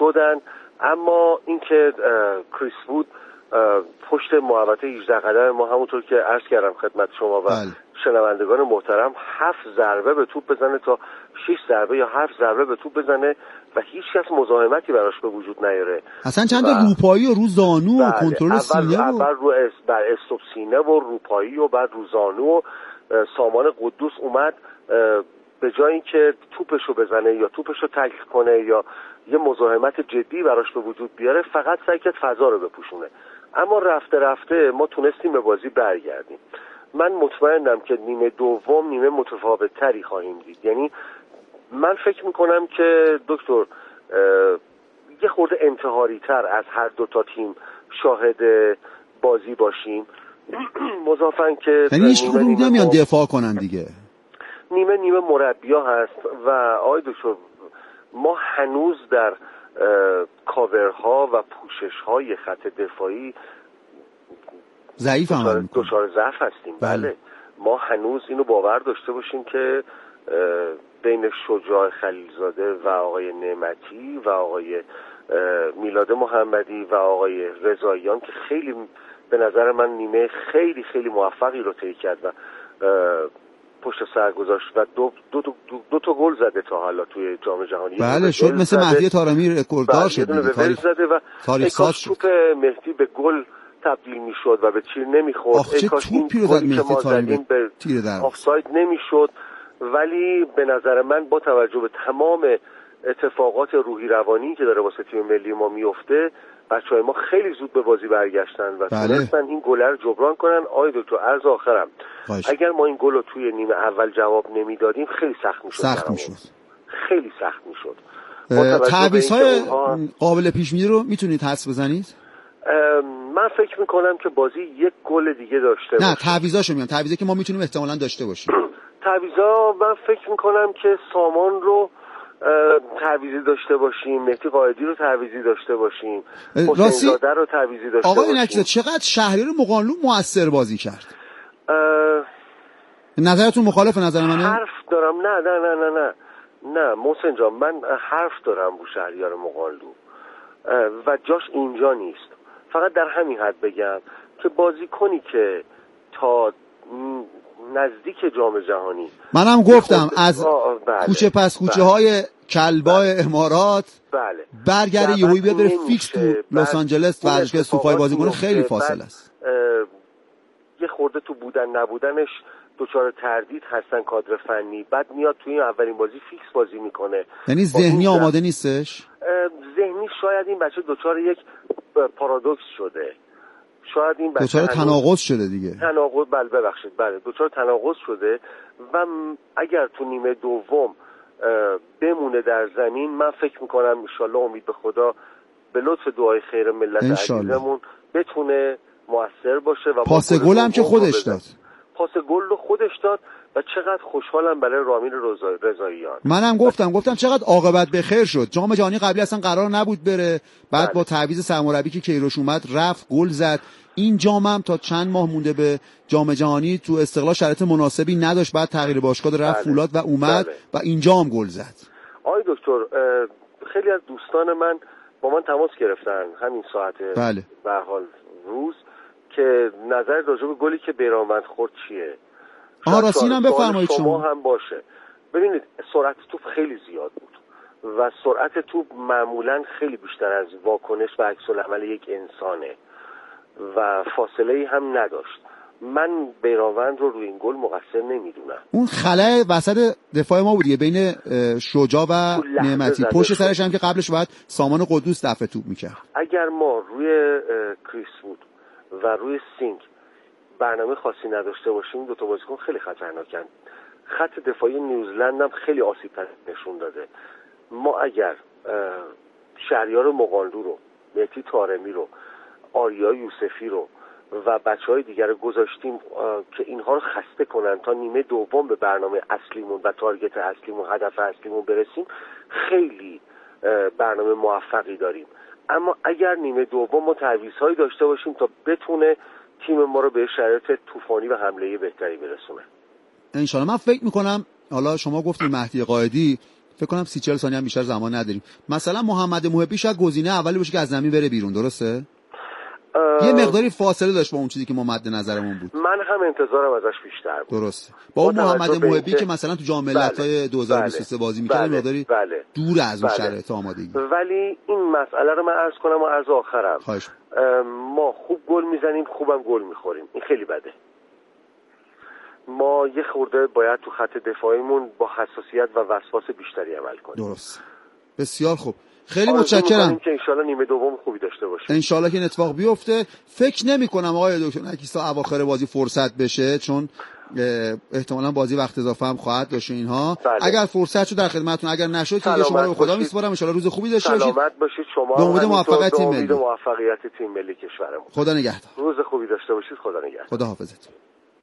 شدن. اما اینکه کریس وود پشت محوطه 18 قدم ما همونطور که عرض کردم خدمت شما و شنوندگان محترم 7 ضربه به توپ بزنه تا 6 ضربه یا 7 ضربه به توپ بزنه و هیچ کس مزاحمتی براش به وجود نیاره. اصلا چند تا روپایی و رو زانو و کنترل سینه اول رو بر استوب سینه و روپایی و بعد رو زانو و سامان قدوس اومد به جای اینکه توپشو بزنه یا توپشو تکل کنه یا یه مزاحمت جدی براش به وجود بیاره فقط سعی کرد فضا رو بپوشونه. اما رفته رفته ما تونستیم به بازی برگردیم. من مطمئنم که نیمه دوم نیمه متفاوت تری خواهیم دید. یعنی من فکر میکنم که دکتر یه خورده انتحاری تر از هر دو تا تیم شاهد بازی باشیم. مضافاً که یعنی هیچ کدوم نمیان دفاع کنن دیگه. نیمه مربیا هست و آقای دکتر ما هنوز در کاورها و پوشش‌های خط دفاعی ضعیف هم دچار ضعف هستیم. بله ما هنوز اینو باور داشته باشیم که بین شجاع خلیلزاده و آقای نعمتی و آقای میلاد محمدی و آقای رضاییان که خیلی به نظر من نیمه خیلی خیلی موفقی رو طی کرد و پشت سر گذاشت و دو تا گل زده تا حالا توی جام جهانی. بله شد مثل مهدی طارمی رکورددار شد دیگه. زده و تاریخ ساز شد. توپ مهدی به گل تبدیل میشد و به تیر نمیخورد. کاش این گلی که ما زدیم به آفساید نمیشد. ولی به نظر من با توجه به تمام اتفاقات روحی روانی که داره واسه تیم ملی ما میفته بچه‌های ما خیلی زود به بازی برگشتن و تونستن این گل رو جبران کنن. آقای دکتر عرض آخرم اگر ما این گل رو توی نیمه اول جواب نمیدادیم خیلی سخت میشد. خیلی سخت میشد. تعویض‌های قابل پیش بینی رو میتونید حدس بزنید؟ من فکر میکنم که بازی یک گل دیگه داشته باشه. نه تعویضاشو میگم، تعویضی که ما میتونیم احتمالاً داشته باشیم. تعویضا من فکر میکنم که سامان رو تعویضی داشته باشیم، مهدی قائدی رو تعویضی داشته باشیم، حسین زاده رو تعویضی داشته باشیم. آقای نکیزاد چقدر شهریار مقانلو مؤثر بازی کرد؟ نظرتون مخالف نظر منه؟ حرف دارم. نه محسن جان من حرف دارم رو شهریار مقانلو و جاش اینجا نیست. فقط در همین حد بگم که بازیکنی که تا نزدیک جام جهانی منم گفتم از کوچه پس کوچه های کلبای امارات برگره یهویی بیاد بره فیکس تو لس آنجلس ورزشگاه سوپای بازی کنه خیلی فاصله است. یه خورده تو بودن نبودنش دچار تردید هستن کادر فنی، بعد میاد توی این اولین بازی فیکس بازی میکنه. یعنی ذهنی آماده نیستش؟ ذهنی شاید این بچه دچار یک پارادوکس شده، شاید این بچه دچار تناقض شده دیگه. تناقض بله دچار تناقض شده و اگر تو نیمه دوم بمونه در زمین من فکر میکنم انشالله امید به خدا به لطف دعای خیر ملت عزیزمون بتونه مؤثر باشه و پاس گل هم که خودش داد. پاس گل رو خودش داد و چقدر خوشحالم برای رامین رضاییان. منم گفتم چقدر عاقبت به خیر شد. جام جهانی قبلی اصلا قرار نبود بره، بعد با تعویض سرمربی که کیروش اومد رفت گل زد. این جام هم تا چند ماه مونده به جام جهانی تو استقلال شرایط مناسبی نداشت، بعد تغییر باشگاه رفت فولاد و اومد و اینجا هم گل زد. آقای دکتر خیلی از دوستان من با من تماس گرفتن همین ساعت به هر حال روز که نظر راجع به گلی که بیرانوند خورد چیه. راستی هم بفرمایید شما هم باشه. ببینید سرعت توپ خیلی زیاد بود و سرعت توپ معمولا خیلی بیشتر از واکنش و عکس العمل یک انسانه و فاصله هم نداشت. من بیرانوند رو روی این گل مقصر نمیدونم. اون خلأ وسط دفاع ما بود بین شجاع و نعمتی، پشت سرش هم که قبلش باید سامان قدوس دفع توپ میکرد. اگر ما روی کریس وود و روی سینگ برنامه خاصی نداشته باشیم دو تا بازیکن خیلی خطرناکن. خط دفاعی نیوزلند هم خیلی آسیب نشون داده. ما اگر شهریار مقانلو رو، مهدی طارمی رو، آریا یوسفی رو و بچهای دیگر رو گذاشتیم که اینها رو خسته کنن تا نیمه دوم به برنامه اصلیمون و تارگت اصلیمون، هدف اصلیمون برسیم، خیلی برنامه موفقی داریم. اما اگر نیمه دوم ما تعویض‌هایی داشته باشیم تا بتونه تیم ما رو به شرایط طوفانی و حمله بهتری برسونه. انشالله. من فکر میکنم حالا شما گفتید مهدی قائدی فکر کنم 30-40 ثانیه هم بیشتر زمان نداریم. مثلا محمد محبی شاید گزینه اولی باشه که از زمین بره بیرون، درسته؟ یه مقداری فاصله داشت با اون چیزی که ما مد نظرمون بود. من هم انتظارم ازش بیشتر بود. درسته. با اون محمد محبی که مثلا تو جام ملت‌های 2023 بازی می‌کرد مقداری دور از اون شرایط آمادگی. ولی این مسئله رو من عرض کنم و عرض آخرم. ما خوب گل میزنیم، خوبم گل میخوریم. این خیلی بده. ما یه خورده باید تو خط دفاعیمون با حساسیت و وسواس بیشتری عمل کنیم. درست. بسیار خوب. خیلی متشکرم که انشالله نیمه دوم خوبی داشته باشیم. انشالله که این اتفاق بیفته. فکر نمی کنم آقای دکتر نکیستا اواخر بازی فرصت بشه، چون احتمالاً بازی وقت اضافه هم خواهد داشت اینها. اگر فرصت شد در خدمتتون، اگر نشد که شما رو به خدا میسپارم. ان شاءالله روز خوبی داشته باشید. سلامت باشید شما. به امید موفقیت تیم ملی. موفقیت تیم ملی کشورمون. خدا نگهدار. روز خوبی داشته باشید. خدا نگهدار. خدا حافظتون.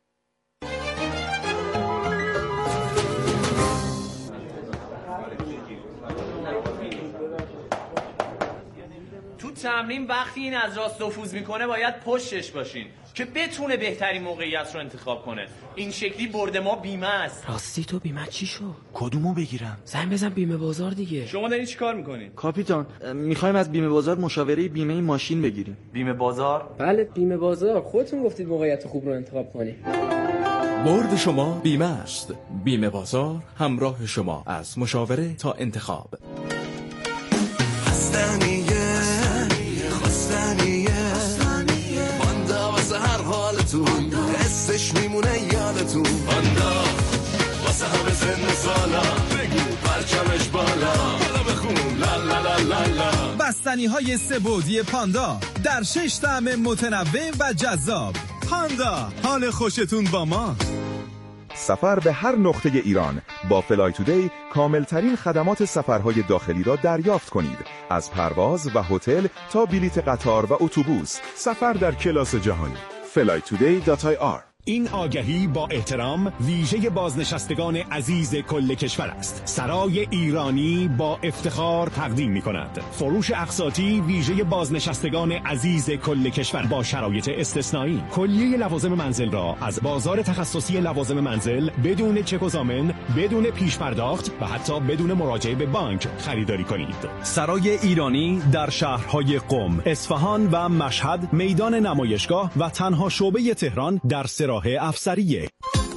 تمرین وقتی این از راست نفوذ میکنه باید پشتش باشین که بتونه بهترین موقعیت رو انتخاب کنه. این شکلی برد ما بیمه است. راستی تو بیمه چی شد؟ کدومو بگیرم؟ زنگ بزن بیمه بازار دیگه. شما دارین چی کار میکنین؟ کاپیتان میخوایم از بیمه بازار مشاوره بیمه ماشین بگیریم. بیمه بازار؟ بله بیمه بازار. خودتون گفتید موقعیت خوب رو انتخاب کنی. برد شما بیمه است. بیمه بازار همراه شما از مشاوره تا انتخاب. پاندا واسه هر حالتون حسش میمونه یادتون. پاندا واسه همه سن و سالا بگو پرچمش بالا حالا بخون لا لا لا لا لا. بستنی های سه‌بعدی پاندا در 6 طعم متنوع و جذاب. پاندا، حال خوشتون با ما. سفر به هر نقطه ایران با فلای تودی کاملترین خدمات سفرهای داخلی را دریافت کنید. از پرواز و هتل تا بلیت قطار و اتوبوس، سفر در کلاس جهانی. flytoday.ir. این آگهی با احترام ویژه بازنشستگان عزیز کل کشور است. سرای ایرانی با افتخار تقدیم می کند فروش اقساطی ویژه بازنشستگان عزیز کل کشور با شرایط استثنایی. کلیه لوازم منزل را از بازار تخصصی لوازم منزل بدون چک و ضامن، بدون پیش پرداخت و حتی بدون مراجعه به بانک خریداری کنید. سرای ایرانی در شهرهای قم، اصفهان و مشهد، میدان نمایشگاه و تنها شعبه تهران در راه افسریه.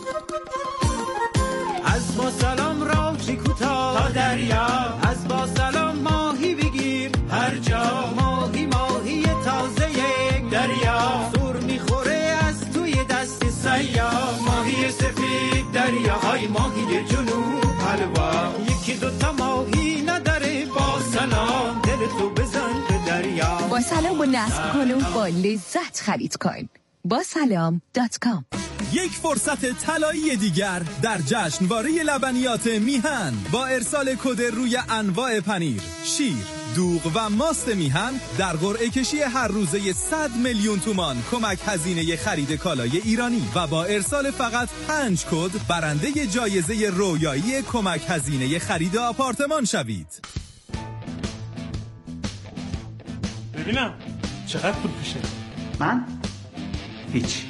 از با سلام راهی کوتاه تا دریا، از با سلام ماهی بگیر هر جا. ماهی ماهی تازه یک دریا، سور میخوره از توی دست سیاه. ماهی سفید دریاهای ماهی جنوب حلوا، یکی دوتا ماهی نداره. با سلام دلتو بزن به دریا. با سلام و نصب کن و با لذت خرید کن. با سلام.com. یک فرصت طلایی دیگر در جشنواره لبنیات میهن با ارسال کد روی انواع پنیر، شیر، دوغ و ماست میهن در قرعه کشی هر روزه 100 میلیون تومان کمک هزینه خرید کالای ایرانی و با ارسال فقط 5 کد برنده جایزه رویایی کمک هزینه خرید آپارتمان شوید. ببینم چقدر پول پیشه؟ من؟ هیچ.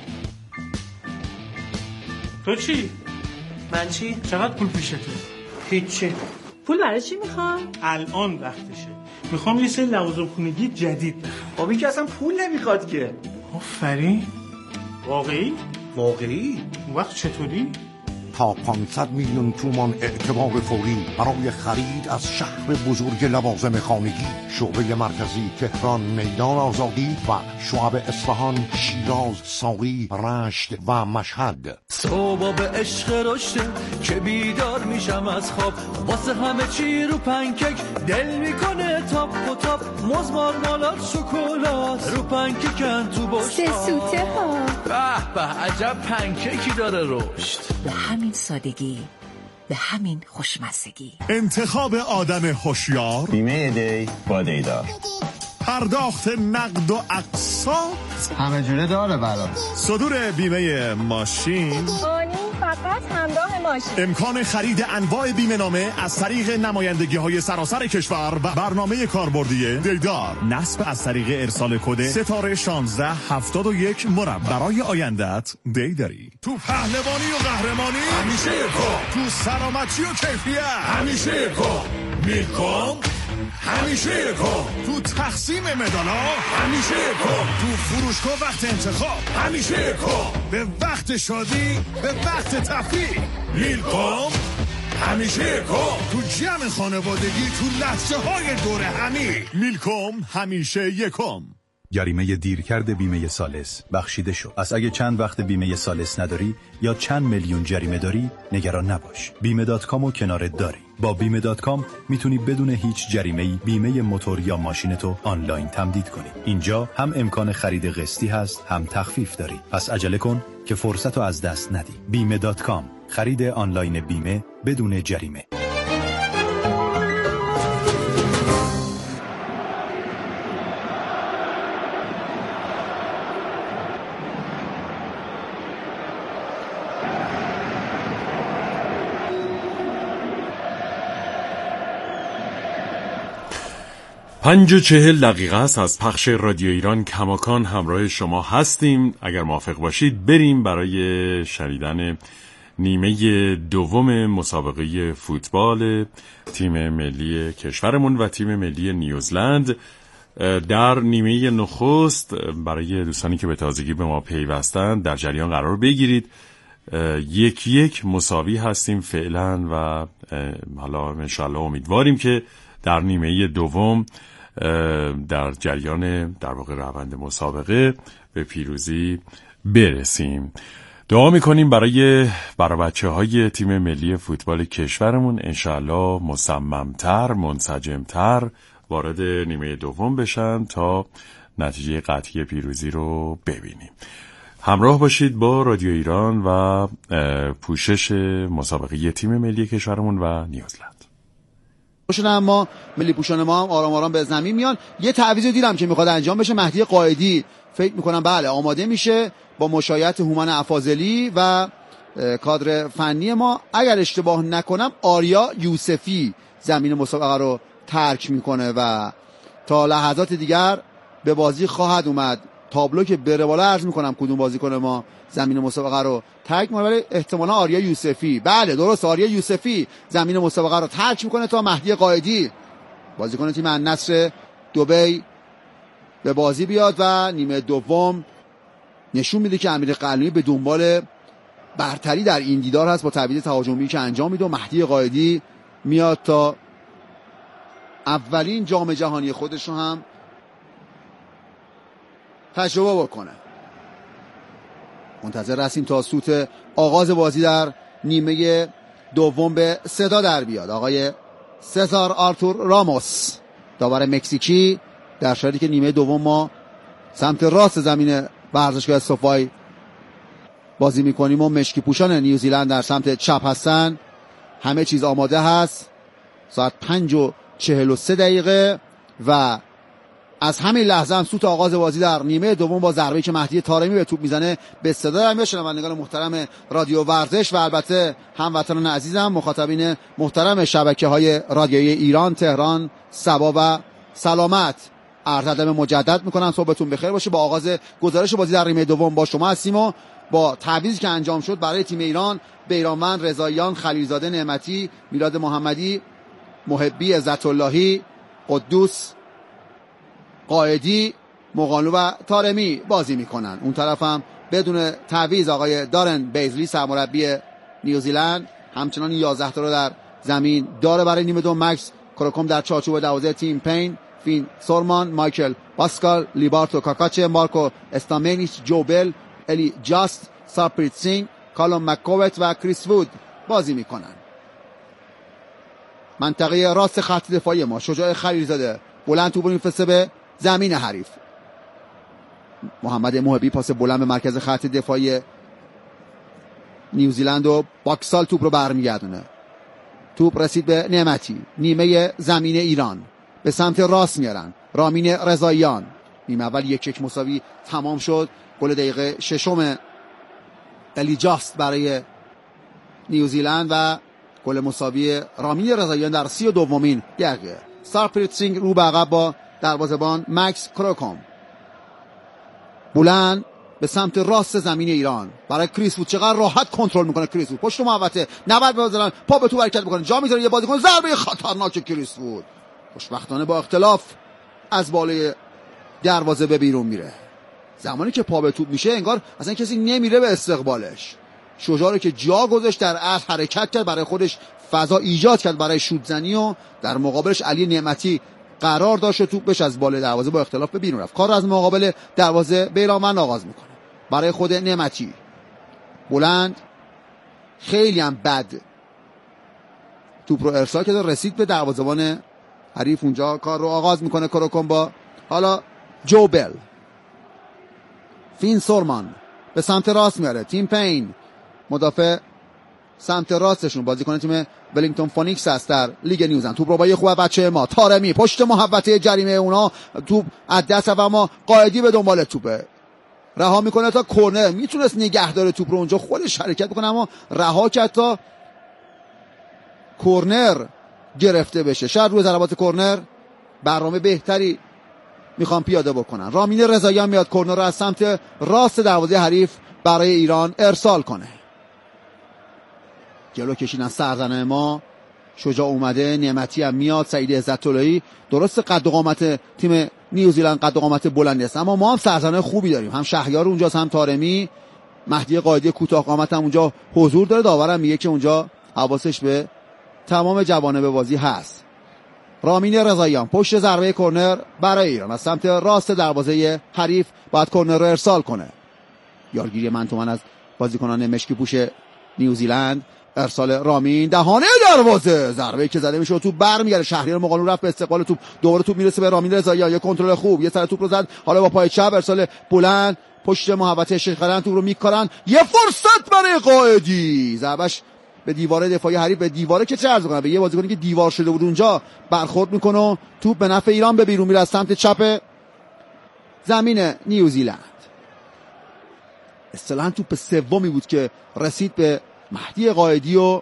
تو چی؟ من چی؟ چقدر پول پیشته؟ هیچی. پول برای چی میخوای؟ الان وقتشه. میخوام یه سری لوازم خونگی جدید بخرم. خب این که اصلا پول نمیخواد که. آفرین. واقعی؟ واقعی؟ اون وقت چطوری؟ تا 500 میلیون تومان اعتبار فوری برای خرید از شهر بزرگ لوازم خانگی. شعبه مرکزی تهران، میدان آزادی و شعب اصفهان، شیراز، ساری، رشت و مشهد. صبح به عشق رشته که بیدار میشم از خواب، واسه همه چی رو پنکیک دل میکنه تاپ و تاپ. مزمار مالات شکلات رو پنکیکن تو بشقاب. سه سوته ها. به به عجب پنکیکی داره رشد. به همین سادگی، به همین خوشمزگی. انتخاب آدم هوشیار، بیمه دی با دیدار، پرداخت نقد و اقساط همه جوره داره برات. صدور بیمه ماشین، فقط همراه ماشین. امکان خرید انواع بیمه نامه از طریق نمایندگی‌های سراسر کشور و برنامه کاربردی دیدار. نصب از طریق ارسال کد ستاره 1671 مربع. برای آیندت دیداری. تو پهلوانی و قهرمانی همیشه یکم. تو سلامتی و کیفیت همیشه یکم. میلکوم همیشه یکم. تو تقسیم مدالا همیشه یکم. تو فروشگاه وقت انتخاب همیشه یکم. به وقت شادی، به وقت تفریح میلکوم همیشه یکم. تو جمع خانوادگی، تو لحظه های دور همی میلکوم همیشه یکم. جریمه دیرکرد بیمه سالس بخشیده شد. از اگه چند وقت بیمه سالس نداری یا چند میلیون جریمه داری نگران نباش. بیمه.com رو کنارت داری. با بیمه.com میتونی بدون هیچ جریمه‌ای بیمه موتور یا ماشینتو آنلاین تمدید کنی. اینجا هم امکان خرید قسطی هست، هم تخفیف داری. پس عجله کن که فرصتو از دست ندی. بیمه.com، خرید آنلاین بیمه بدون جریمه. پنج و 40 دقیقه است از پخش رادیو ایران کماکان همراه شما هستیم. اگر موافق باشید بریم برای شنیدن نیمه دوم مسابقه فوتبال تیم ملی کشورمون و تیم ملی نیوزلند. در نیمه نخست برای دوستانی که به تازگی به ما پیوستند در جریان قرار بگیرید. 1-1 مساوی هستیم فعلا و حالا انشالله امیدواریم که در نیمه دوم در جریان در واقع روند مسابقه به پیروزی برسیم. دعا میکنیم برای بچه‌های تیم ملی فوتبال کشورمون انشالله مصممتر، منسجمتر وارد نیمه دوم بشن تا نتیجه قطعی پیروزی رو ببینیم. همراه باشید با رادیو ایران و پوشش مسابقه تیم ملی کشورمون و نیوزلند. اما ملی پوشان ما هم آرام آرام به زمین میان. یه تعویض دیدم که میخواد انجام بشه. مهدی قائدی فکر میکنم بله آماده میشه با مشایعت هومن افاضلی و کادر فنی ما. اگر اشتباه نکنم آریا یوسفی زمین مسابقه رو ترک میکنه و تا لحظات دیگر به بازی خواهد اومد. تابلو که بره بالا عرض میکنم کدوم بازیکن ما زمین مسابقه رو ترک میکنه، ولی احتمالا آریا یوسفی. بله درست، آریا یوسفی زمین مسابقه رو ترک میکنه تا مهدی قائدی بازیکن تیم النصر دبی به بازی بیاد و نیمه دوم نشون میده که امیر قلعه‌ای به دنبال برتری در این دیدار هست با تعویض تهاجمی که انجام میده و مهدی قائدی میاد تا اولین جام جهانی خودش رو هم تجربه بکنه. منتظر هستیم تا سوت آغاز بازی در نیمه دوم به صدا در بیاد. آقای سزار آرتور راموس داور مکزیکی، در شرایطی که نیمه دوم ما سمت راست زمین ورزشگاه سوفای بازی میکنیم و مشکی پوشان نیوزیلند در سمت چپ هستن. همه چیز آماده هست. ساعت 5:43 و از همین لحظه هم سوت آغاز بازی در نیمه دوم با ضربه‌ای که مهدی طارمی به توپ میزنه به صدا در میاد. شنوندگان محترم رادیو ورزش و البته هموطنان عزیزم، مخاطبین محترم شبکه‌های رادیویی ایران، تهران، سبا و سلامت، عرض ادب مجدد میکنم. صبحتون بخیر باشه. با آغاز گزارش بازی در نیمه دوم با شما هستیم و با تعویضی که انجام شد برای تیم ایران: بیرانوند، رضاییان، خلیلزاده، نعمتی، میلاد محمدی، محبی، عزت اللهی، قدوس، قائدی، مقانلو و طارمی بازی میکنن. اون طرف هم بدون تعویض آقای دارن بیزلی سرمربی نیوزیلند همچنان 11 تا رو در زمین داره برای نیمه دوم. مکس کروکوم در چارچوب 12 تیم، پین، فین سورمان، مایکل پاسکال، لیبارتو کاکاچه، مارکو استامینیچ، جوبل، الی جاست، سارپریت سینگ، کالوم مکووت و کریس وود بازی میکنن. منطقه راست خط دفاعی ما: شجاع خلیلزاده بلند توپ میفرسته به زمین حریف. محمد محبی پاس بلند به مرکز خط دفاعی نیوزیلند و باکسال توپ رو برمیگردونه. توپ رسید به نعمتی. نیمه زمین ایران به سمت راست میارن. رامین رضاییان. نیمه اول 1-1 مساوی تمام شد. گل دقیقه 6 الی جاست برای نیوزیلند و گل مساوی رامین رضاییان در 32مین دقیقه. سارپریتسینگ رو به عقب با دروازه‌بان مکس کروکوم. بلند به سمت راست زمین ایران برای کریس وود. چقدر راحت کنترل میکنه کریس وود. پشت محوطه نباید بزنن، پا به تو حرکت میکنه، جا میذاره یه بازیکن، ضربه خطرناک کریس وود خوشبختانه با اختلاف از بالای دروازه به بیرون میره. زمانی که پا به توپ میشه انگار اصلا کسی نمیره به استقبالش. شجاعی که جا گذاشت در عرض حرکت کرد، برای خودش فضا ایجاد کرد برای شوت زنی و در مقابلش علی نعمتی قرار داشت و توپش از بالای دروازه با اختلاف به بیرون رفت. کار از مقابل دروازه بیرانوند آغاز میکنه برای خود نعمتی. بلند خیلی هم بد توپ رو ارسال کرد، رسید به دروازه‌بان حریف، اونجا کار رو آغاز میکنه کروکوم با حالا جو بل. فین سورمان به سمت راست میاره، تیم پین مدافع سمت راستشون بازیکن تیم ولینگتون فونیکس است در لیگ نیوزلند. توپ رو با یه خوب بچه ما طارمی پشت محوطه جریمه اونا، توپ از دست و ما قائدی به دنبال توپه، رها میکنه تا کرنر. میتونست نگه داره توپ رو اونجا خودش حرکت بکنه اما رها کرد تا کرنر گرفته بشه. شاید روی ضربات کرنر برنامه بهتری میخوام پیاده بکنن. رامین رضاییان میاد کرنر رو از سمت راست دروازه حریف برای ایران ارسال کنه. جلو کشیدن سرزنه ما، شجاع اومده، نعمتی هم میاد، سعید عزت‌اللهی. درست قد و قامت تیم نیوزیلند قد و قامت بلندی است اما ما هم سرزنه خوبی داریم، هم شهریار اونجاست هم طارمی. مهدی قائدی کوتاه قامت هم اونجا حضور داره. داورم میگه که اونجا حواسش به تمام جوانب بازی هست. رامین رضاییان پشت ضربه کرنر برای ایران از سمت راست دروازه حریف باید کرنر رو ارسال کنه. یارگیری من تو من از بازیکنان مشکی پوش نیوزیلند. ارسال رامین دهانه دروازه، ضربه که زده میشه و توپ برمیگرده. شهریار مقالو رفت به استقبال توپ، دوباره توپ میرسه به رامین رضاییان، یه کنترل خوب، یه سر توپ رو زد، حالا با پای چپ ارسال بلند پشت محوطه شیخ‌قرن توپ رو میکارن. یه فرصت برای قائدی، ضربش به دیواره دفاعی حریف، به دیواره که چه عرض کنه، به یه بازیکنی که دیوار شده بود اونجا برخورد میکنه و توپ به نفع ایران به بیرون میره از سمت چپ زمین نیوزیلند. اصطلاحاً توپ سومی بود که رسید به مهدی قائدی و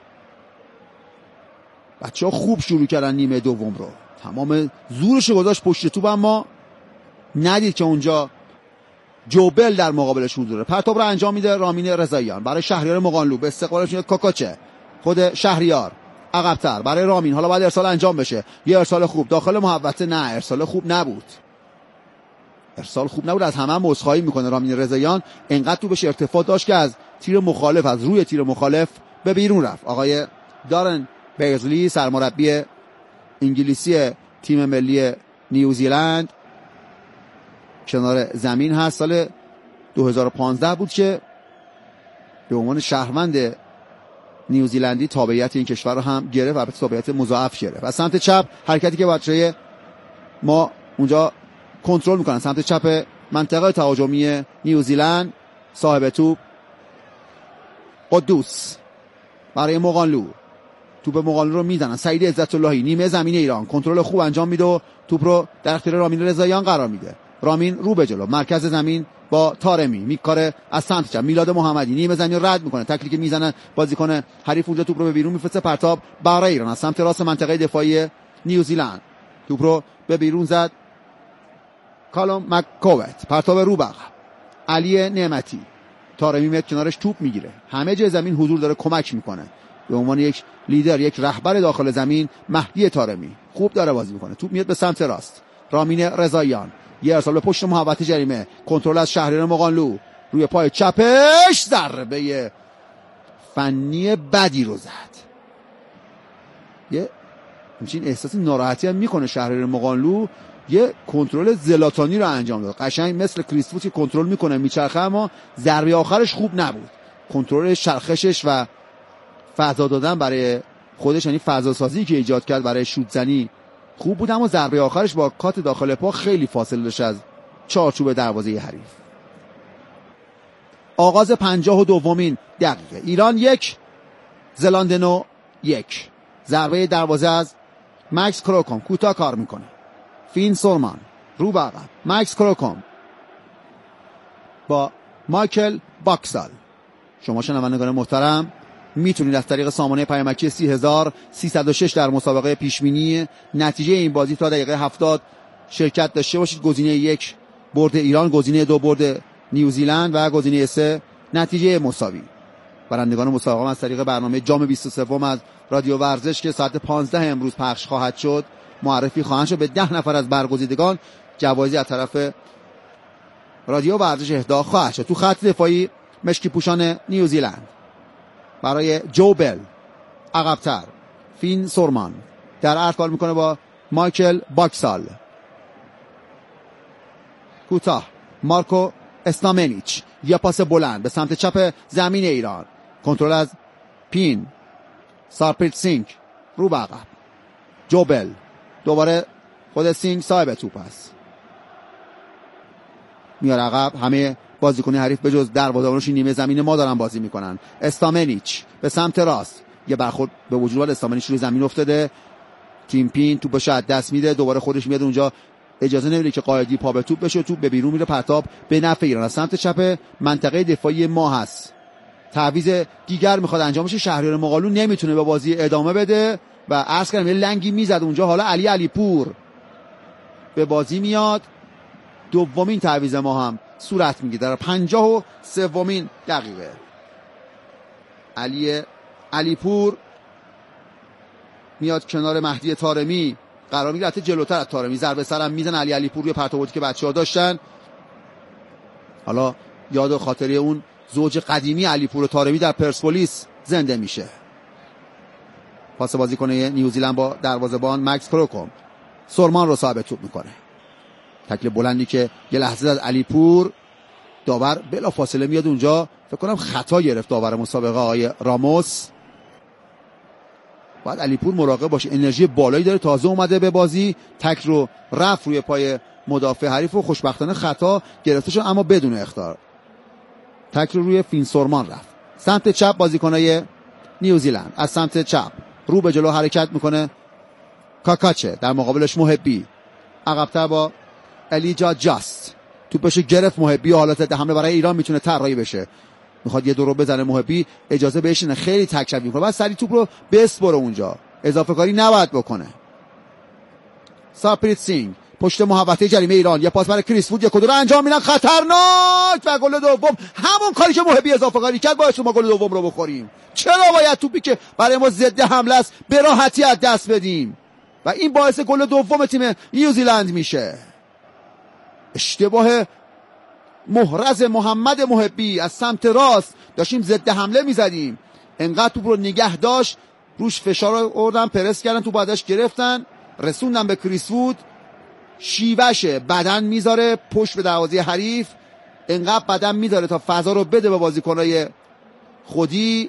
بچه‌ها خوب شروع کردن نیمه دوم رو، تمام زورش گذاشت پشت توپ اما ندید که اونجا جوبل در مقابلش حضوره. پرتاب رو انجام میده رامین رضاییان برای شهریار مقانلو، به استقبالش میاد کاکاچه، خود شهریار عقب‌تر برای رامین. حالا باید ارسال انجام بشه، یه ارسال خوب داخل محوطه، نه ارسال خوب نبود، ارسال خوب نبود. از همه هم عذرخواهی میکنه رامین رضاییان، انقدر تو بهش ارتفاع داشت که از تیر مخالف، از روی تیر مخالف به بیرون رفت. آقای دارن بیرزلی سرمربی انگلیسی تیم ملی نیوزیلند کنار زمین هست. سال 2015 بود که به عنوان شهروند نیوزیلندی تابعیت این کشور رو هم گرفت و البته تابعیت مضاعف گرفت. از سمت چپ حرکتی که بچه‌های ما اونجا کنترل میکنن، سمت چپ منطقه تهاجمی نیوزیلند، صاحب توپ قدوس برای مقانلو، توپ مقانلو رو میزنن. سعید عزت‌اللهی نیمه زمین ایران کنترل خوب انجام میده و توپ رو در اختیار رامین رضاییان قرار میده. رامین رو به جلو، مرکز زمین با طارمی میکاره از سمت چپ. میلاد محمدی نیمه زمین رد میکنه، تکلی که میزنه بازیکن حریف اونجا توپ رو به بیرون میفرسته. پرتاب برای ایران از سمت راست منطقه دفاعی نیوزیلند، توپ رو به بیرون زد کالوم مک‌کووت. پرتاب رو به علی نعمتی، طارمی میاد کنارش توپ میگیره، همه جای زمین حضور داره، کمک میکنه به عنوان یک لیدر، یک رهبر داخل زمین. مهدی طارمی خوب داره بازی میکنه، توپ میاد به سمت راست. رامین رضاییان یه ارسال به پشت محوطه جریمه، کنترل از شهریار مقانلو، روی پای چپش ضربه فنی بدی رو زد. یه همچین احساس ناراحتی هم میکنه شهریار مقانلو، یه کنترل زلاتانی رو انجام داد، قشنگ مثل کریس وود که کنترل میکنه میچرخه اما ضربه آخرش خوب نبود. کنترل چرخشش و فضا دادن برای خودش، یعنی فضا سازی که ایجاد کرد برای شوت زنی خوب بود اما ضربه آخرش با کات داخل پا خیلی فاصله داشت از چارچوب دروازه حریف. آغاز 52مین دقیقه، ایران 1، زلاندنو 1. ضربه دروازه از مکس کروکوم، کوتاه کار میکنه. فین سورمان رو به عقب، مکس کروکوم با مایکل باکسال. شما شنوندگان محترم، میتونید از طریق سامانه پیامکی 30306 در مسابقه پیشبینی نتیجه این بازی تا دقیقه 70 شرکت داشته باشید. گزینه 1 برد ایران، گزینه 2 برد نیوزیلند و گزینه 3 نتیجه مساوی. برندگان مسابقه از طریق برنامه جام 23 از رادیو ورزش که ساعت 15 امروز پخش خواهد شد معرفی خواهند شد. به 10 نفر از برگزیدگان جوایزی از طرف رادیو ورزش اهدا خواهد شد. تو خط دفاعی مشکی پوشان نیوزیلند برای جو بل عقب‌تر فین سورمان در عرض کار میکنه با مایکل باکسال. کوتاه مارکو استامنیچ، یا پاس بلند به سمت چپ زمین ایران، کنترل از پین سارپریت سینگ رو به عقب. جو بل دوباره خود سینگ صاحب توپ است، میاد عقب. همه بازیکن حریف به جز دروازه‌بانش نیمه زمین ما دارن بازی میکنن. استامنیچ به سمت راست، یه برخورد به وجود اومد، استامنیچ روی زمین افتاده، تیم پین توپش از دست میده، دوباره خودش میاد اونجا، اجازه نمیده که قائدی پا به توپ بشه، توپ به بیرون میره. پرتاب به نفع ایران از سمت چپ منطقه دفاعی ما هست. تعویض دیگر میخواد انجام بشه، شهریار مقالو نمیتونه به بازی ادامه بده و عرض کردم یه لنگی میزد اونجا. حالا علی پور به بازی میاد. دومین تعویض ما هم صورت میگیره در 53 دقیقه. علی پور میاد کنار مهدی طارمی، قرار میگیره حتی جلوتر از طارمی، ضربه سرم میزن علی پور روی پرتاباتی که بچه‌ها داشتن. حالا یاد و خاطره اون زوج قدیمی علی پور و طارمی در پرسپولیس زنده میشه. پاس بازیکن نیوزیلند با دروازه‌بان مکس کروکوم، سورمان رو صاحب توپ میکنه. تکل بلندی که یه لحظه از علی پور، داور بلا فاصله میاد اونجا، فکر کنم خطا گرفت داور مسابقه آقای راموس. باید علی پور مراقب باشه، انرژی بالایی داره، تازه اومده به بازی، تک رو رفت روی پای مدافع حریف و خوشبختانه خطا گرفته شد اما بدون اخطار. تک رو روی فین سورمان رفت. سمت چپ بازیکنای نیوزیلند از سمت چپ رو به جلو حرکت میکنه کاکاچه، در مقابلش محبی، عقب‌تر با الیجا جاست، توپش گرفت محبی و حالت حمله برای ایران میتونه طراحی بشه. میخواد یه دو رو بزنه محبی، اجازه بهش نه، خیلی تکشف میکنه، بعد سری توپ رو بسپره اونجا، اضافه کاری نباید بکنه. سارپریت سینگ پشت محوطه جریمه ایران، یه پاس برای کریس وود، یه کدو رو انجام میدن خطرناک و گل دوم همون کاری که محبی اضافه کاری کرد باعث ما گل دوم رو بخوریم. چرا باید توپی که برای ما ضد حمله است به راحتی از دست بدیم و این باعث گل دوم تیم نیوزیلند میشه؟ اشتباه محرز محمد محبی از سمت راست، داشتیم ضد حمله میزدیم، انقدر توپ رو نگه داشت، روش فشار آوردن، پرس کردن، تو بعدش گرفتن، رسوندن به کریس وود، شیوش بدن میذاره پشت به دروازه حریف، انقدر بدن میذاره تا فضا رو بده به بازیکنای خودی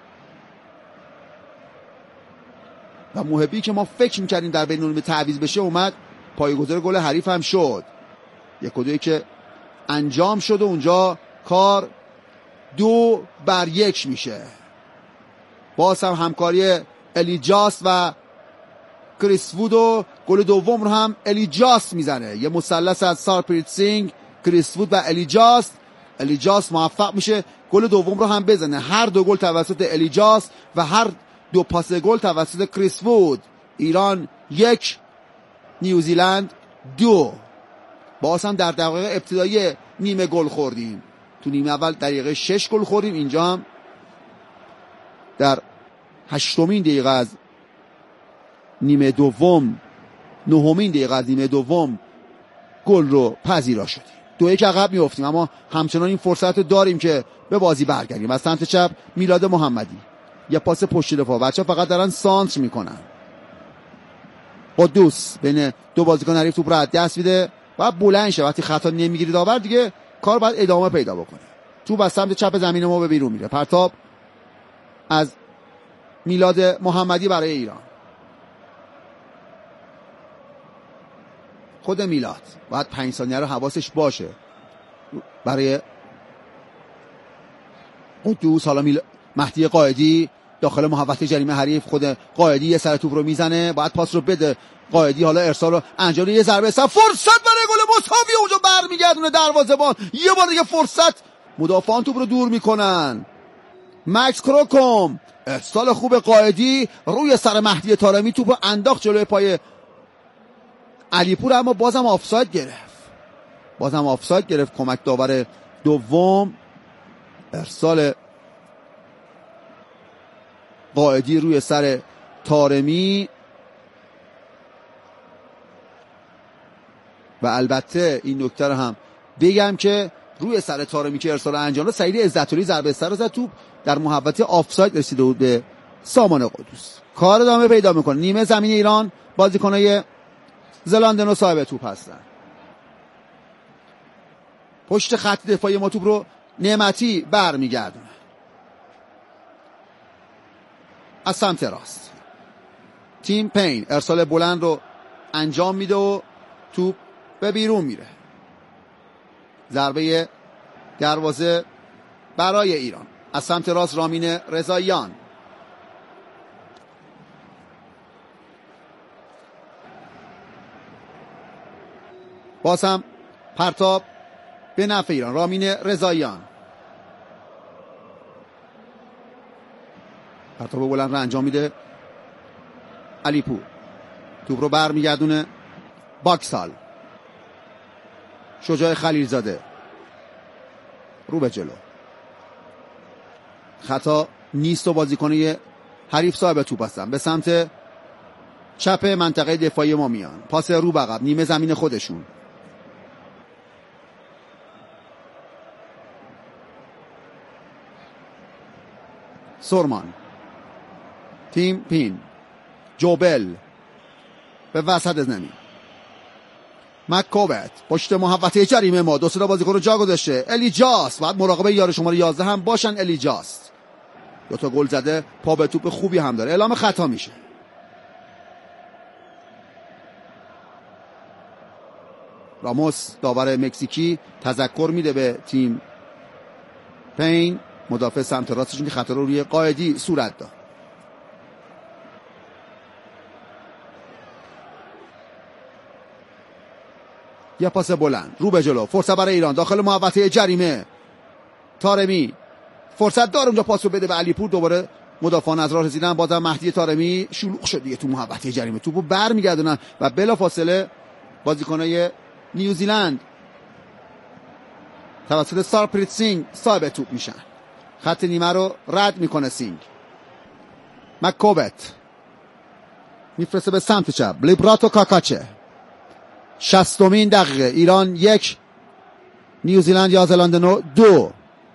و محبی که ما فکر میکردیم در بین اون تعویض بشه اومد پایه‌گذار گل حریف هم شد. یک کدویی که انجام شد و اونجا کار 2-1 میشه. باز هم همکاری الیجاس و کریس وود و گل دوم رو هم الیجاس میزنه. یه مثلث از سارپریت سینگ، کریس وود و الیجاس موفق میشه گل دوم رو هم بزنه. هر دو گل توسط الیجاس و هر دو پاس گل توسط کریس وود. ایران 1، نیوزیلند 2. باز هم در دقایق ابتدایی نیمه گل خوردیم. تو نیمه اول دقیقه 6 گل خوردیم، اینجا هم در 8مین دقیقه از نیمه دوم، 9مین دقیقه از نیمه دوم گل رو پذیرا شدیم. 2-1 عقب میافتیم اما همچنان این فرصت رو داریم که به بازی برگردیم. از سمت چپ میلاد محمدی، یه پاس پشت دفاع، بچه‌ها فقط دارن سانتر میکنن. قدوس بین دو بازیکن حریف توپ رو از دست میده، بعد بلند شه، وقتی خطا نمیگیری داور دیگه کار باید ادامه پیدا بکنه. توپ از سمت چپ زمین ما به بیرون میره. پرتاب از میلاد محمدی برای ایران. خود میلاد باید 5 ثانیه رو حواسش باشه برای قدوس. حالا مهدی قائدی داخل محوطه جریمه حریف، خود قائدی یه سر توپ رو میزنه، باید پاس رو بده قائدی، حالا ارسال رو انجام، یه ضربه سر، فرصت برای گل مساوی، اونجا برمیگردونه دروازه‌بان، یه بار دیگه فرصت، مدافعان توپ رو دور میکنن. مکس کروکوم، ارسال خوب قائدی روی سر مهدی طارمی، توپ انداخت جلوی پای علیپور، اما بازم آفساید گرفت کمک داور دوم. ارسال قائدی روی سر طارمی و البته این نکته رو هم بگم که روی سر طارمی که ارسال انجام داد، سعید عزت‌الله ضربه سر زد، توپ در محوطه آفساید رسیده بود به سامان قدوس. کار ادامه پیدا میکنه. نیمه زمین ایران، بازیکنای زلاندنو صاحب توپ هستن. پشت خط دفاعی ما توپ رو نعمتی برمیگردونه از سمت راست. تیم پین ارسال بلند رو انجام میده و توپ به بیرون میره. ضربه دروازه برای ایران از سمت راست. رامین رضاییان، باز هم پرتاب به نفع ایران. رامین رضاییان پرتاب بلند رو انجام میده. علیپور توپ رو برمیگردونه. باکسال، شجاع خلیلزاده رو به جلو، خطا نیست و بازیکنی حریف صاحب توپ هستن. به سمت چپ منطقه دفاعی ما میان. پاس رو به عقب، نیمه زمین خودشون. سورمان، تیم پین، جوبل به وسط زمین. مک‌کوبت پشت محوطه جریمه ما، دو سه تا بازیکن رو جا گذاشته. الیجاس باید مراقبه یار شماره 11 هم باشن. الیجاس دو تا گل زده، پا به توپ خوبی هم داره. اعلام خطا میشه. راموس داور مکزیکی تذکر میده به تیم پین، مدافع سمت راستشون، که خطا رو روی قائدی صورت داد. یه پاس بلند رو به جلو، فرصت برای ایران داخل محوطه جریمه. طارمی فرصت داره اونجا، پاس رو بده به علیپور. دوباره مدافعان از راه رسیدن، بازم مهدی طارمی شلوغ شد دیگه تو محوطه جریمه. توپو برمیگردونن و بلافاصله بازیکنای نیوزیلند توسط سارپریت سینگ صاحب توپ میشن. خط نیمه رو رد میکنه سینگ. مک‌کوبت میفرسته به سمت چپ. لیبراتو کاکاچه. 60مین دقیقه. ایران 1، نیوزیلند یا زلاندنو 2.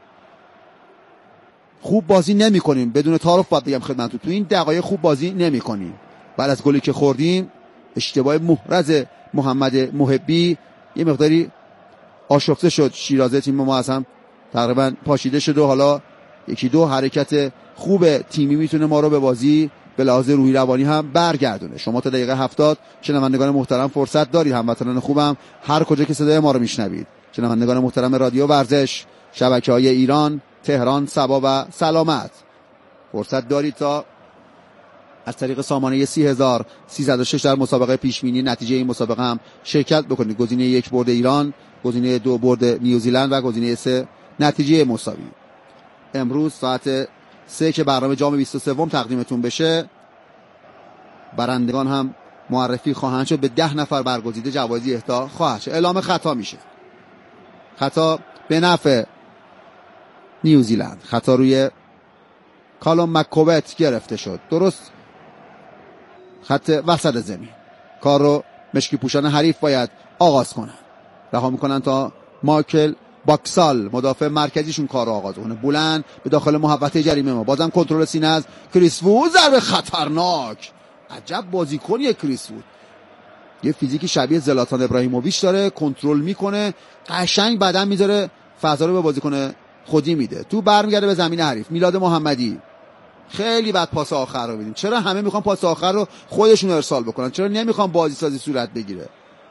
خوب بازی نمی کنیم، بدون تعارف باید بگم خدمتتون، تو این دقایق خوب بازی نمی کنیم. بعد از گلی که خوردیم، اشتباه محرز محمد محبی یه مقداری آشفته شد. شیرازه تیم ما از هم تقریبا پاشیده شد و حالا یکی دو حرکت خوب تیمی میتونه ما رو به بازی به لحاظ روحی روانی هم برگردونه. شما تا دقیقه 70 شنوندگان محترم فرصت دارید، هموطنان خوبم هر کجا که صدای ما رو میشنوید، شنوندگان محترم رادیو ورزش، شبکه‌های ایران، تهران، سبا و سلامت، فرصت دارید تا از طریق سامانه 30306 در مسابقه پیشبینی نتیجه این مسابقه هم شرکت بکنید. گزینه 1 برد ایران، گزینه 2 برد نیوزیلند و گزینه 3 نتیجه مساوی. امروز ساعت 3 که برنامه جام 23 تقدیمتون بشه، برندگان هم معرفی خواهند شد. به 10 نفر برگزیده جوایزی اهدا خواهد شد. اعلام خطا میشه. خطا به نفع نیوزیلند. خطا روی کالوم مک‌کوبت گرفته شد. درست خط وسط زمین. کار رو مشکی پوشان حریف باید آغاز کنن. رها میکنن تا مایکل باکسال مدافع مرکزیشون کار رو آغاز کنه. بلند به داخل محوطه جریمه ما. بازم کنترل سینه از کریس وود. ضربه خطرناک. عجب بازیکنیه کریس وود. یه فیزیکی شبیه زلاتان ابراهیموویچ داره. کنترل میکنه. قشنگ بدن میذاره. فضا رو به بازیکن خودی میده. تو برمیگرده به زمین حریف. میلاد محمدی. خیلی بد پاس آخر رو بدیم. چرا همه میخوان پاس آخر رو خودشون ارسال بکنن؟ چرا نمیخوان بازی سازی صورت بگیره؟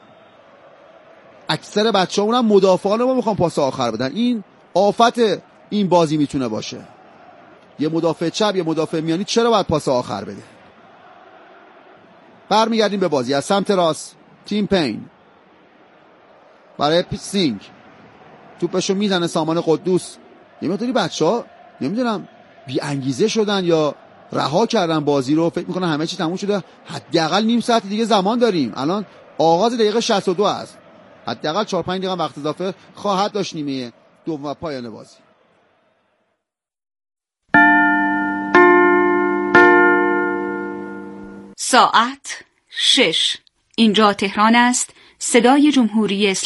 اکثر بچه‌ها اونم مدافعان ما میخوان پاس آخر بدن. این آفت این بازی میتونه باشه. یه مدافع چپ، یه مدافع میانی چرا باید پاس آخر بده؟ برمیگردیم به بازی از سمت راست. تیم پین برای سینگ توپشو میزنه سامان قدوس. یه مقداری بچه‌ها نمیدونم بی انگیزه شدن یا رها کردن بازی رو، فکر میکنن همه چی تموم شده، حداقل نیم ساعت دیگه زمان داریم. الان آغاز دقیقه 62 است، حداقل 4-5 دقیقه وقت اضافه خواهد داشت نیمه دوم و پایان بازی. ساعت 6. اینجا تهران است. صدای جمهوری